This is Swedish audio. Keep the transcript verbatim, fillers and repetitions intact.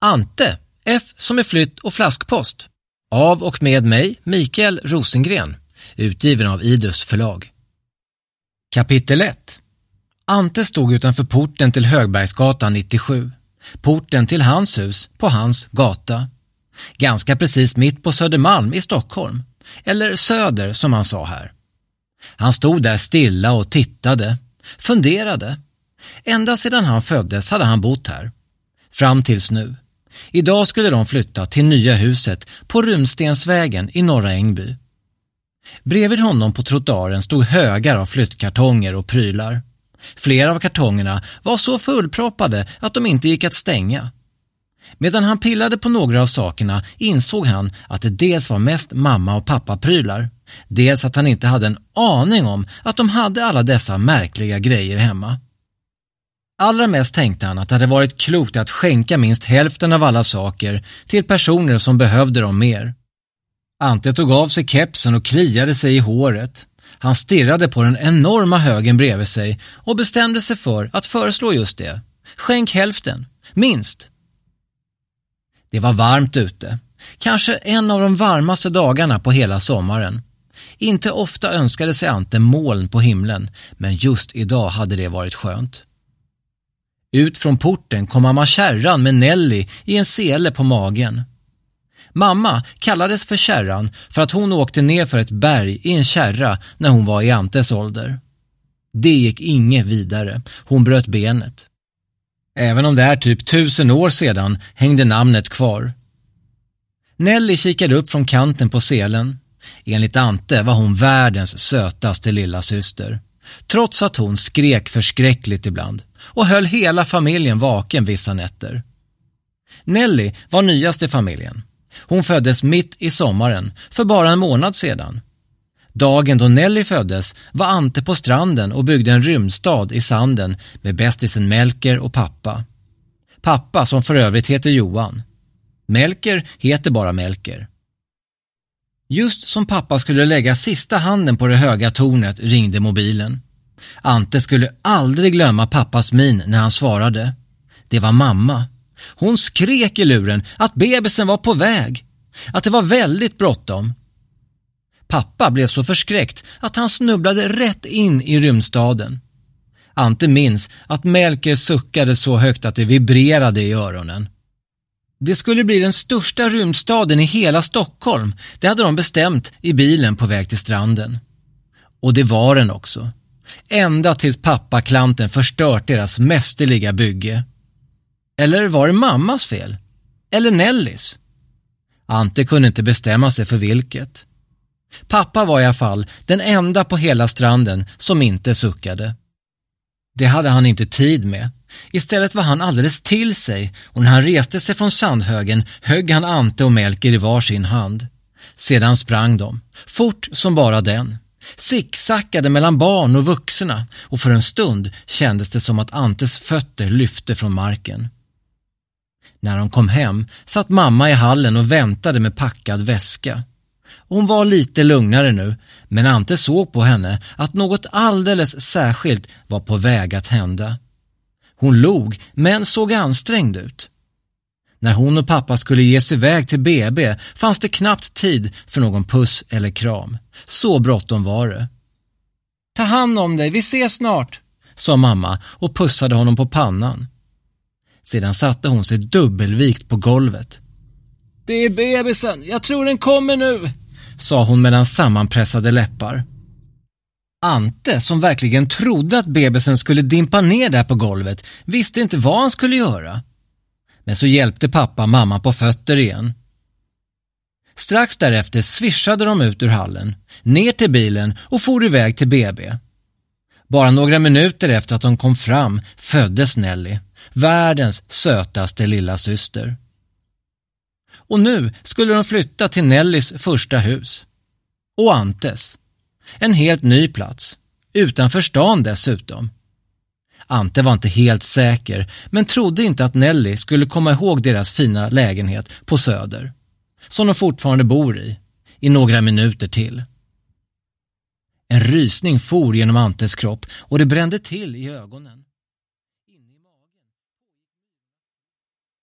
Ante, F som är flytt och flaskpost. Av och med mig, Mikael Rosengren, utgiven av Idus förlag. Kapitel ett. Ante stod utanför porten till Högbergsgatan nittiosju. Porten till hans hus på hans gata. Ganska precis mitt på Södermalm i Stockholm. Eller Söder som han sa här. Han stod där stilla och tittade. Funderade. Ända sedan han föddes hade han bott här. Fram tills nu. Idag skulle de flytta till nya huset på Runstensvägen i Norra Ängby. Bredvid honom på trottoaren stod högar av flyttkartonger och prylar. Flera av kartongerna var så fullproppade att de inte gick att stänga. Medan han pillade på några av sakerna insåg han att det dels var mest mamma- och pappa-prylar, dels att han inte hade en aning om att de hade alla dessa märkliga grejer hemma. Allra mest tänkte han att det hade varit klokt att skänka minst hälften av alla saker till personer som behövde dem mer. Ante tog av sig kepsen och kliade sig i håret. Han stirrade på den enorma högen bredvid sig och bestämde sig för att föreslå just det. Skänk hälften, minst. Det var varmt ute. Kanske en av de varmaste dagarna på hela sommaren. Inte ofta önskade sig Ante moln på himlen, men just idag hade det varit skönt. Ut från porten kom mamma Kärran med Nelly i en sele på magen. Mamma kallades för Kärran för att hon åkte ner för ett berg i en kärra när hon var i Antes ålder. Det gick inget vidare, hon bröt benet. Även om det är typ tusen år sedan hängde namnet kvar. Nelly kikade upp från kanten på selen. Enligt Ante var hon världens sötaste lilla syster. Trots att hon skrek förskräckligt ibland och höll hela familjen vaken vissa nätter. Nelly var nyast i familjen. Hon föddes mitt i sommaren för bara en månad sedan. Dagen då Nelly föddes var Ante på stranden och byggde en rymdstad i sanden med bästisen Melker och pappa. Pappa som för övrigt heter Johan. Melker heter bara Melker. Just som pappa skulle lägga sista handen på det höga tornet ringde mobilen. Ante skulle aldrig glömma pappas min när han svarade. Det var mamma. Hon skrek i luren att bebisen var på väg. Att det var väldigt bråttom. Pappa blev så förskräckt att han snubblade rätt in i rymdstaden. Ante minns att Melker suckade så högt att det vibrerade i öronen. Det skulle bli den största rymdstaden i hela Stockholm. Det hade de bestämt i bilen på väg till stranden. Och det var den också. Ända tills pappa Klanten förstört deras mästerliga bygge. Eller var det mammas fel? Eller Nellys? Ante kunde inte bestämma sig för vilket. Pappa var i alla fall den enda på hela stranden som inte suckade. Det hade han inte tid med. Istället var han alldeles till sig och när han reste sig från sandhögen högg han Ante och Melker i varsin hand. Sedan sprang de, fort som bara den. Sicksackade mellan barn och vuxna och för en stund kändes det som att Antes fötter lyfte från marken. När de kom hem satt mamma i hallen och väntade med packad väska. Hon var lite lugnare nu, men Ante såg på henne att något alldeles särskilt var på väg att hända. Hon log men såg ansträngd ut. När hon och pappa skulle ge sig iväg till B B fanns det knappt tid för någon puss eller kram. Så bråttom var det. Ta hand om dig, vi ses snart, sa mamma och pussade honom på pannan. Sedan satte hon sig dubbelvikt på golvet. Det är bebisen, jag tror den kommer nu, sa hon mellan sammanpressade läppar. Ante, som verkligen trodde att bebisen skulle dimpa ner där på golvet, visste inte vad han skulle göra. Men så hjälpte pappa mamma på fötter igen. Strax därefter svischade de ut ur hallen, ner till bilen och for iväg till B B. Bara några minuter efter att de kom fram föddes Nelly, världens sötaste lilla syster. Och nu skulle de flytta till Nellys första hus. Och Antes. En helt ny plats. Utanför stan dessutom. Ante var inte helt säker, men trodde inte att Nelly skulle komma ihåg deras fina lägenhet på Söder. Som de fortfarande bor i. I några minuter till. En rysning for genom Antes kropp och det brände till i ögonen.